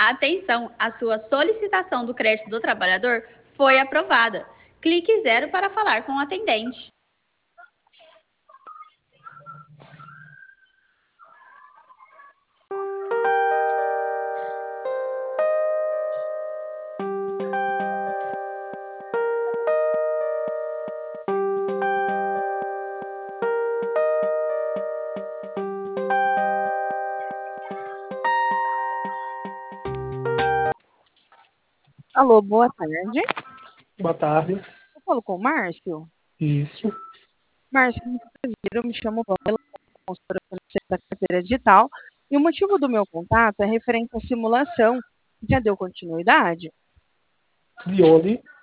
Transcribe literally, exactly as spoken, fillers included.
Atenção, a sua solicitação do crédito do trabalhador foi aprovada. Clique zero para falar com o atendente. Alô, boa tarde. Boa tarde. Eu falo com o Márcio? Isso. Márcio, muito prazer. Eu me chamo Pamela, consultora financeira da carteira digital, e o motivo do meu contato é referente à simulação. Já deu continuidade? De onde?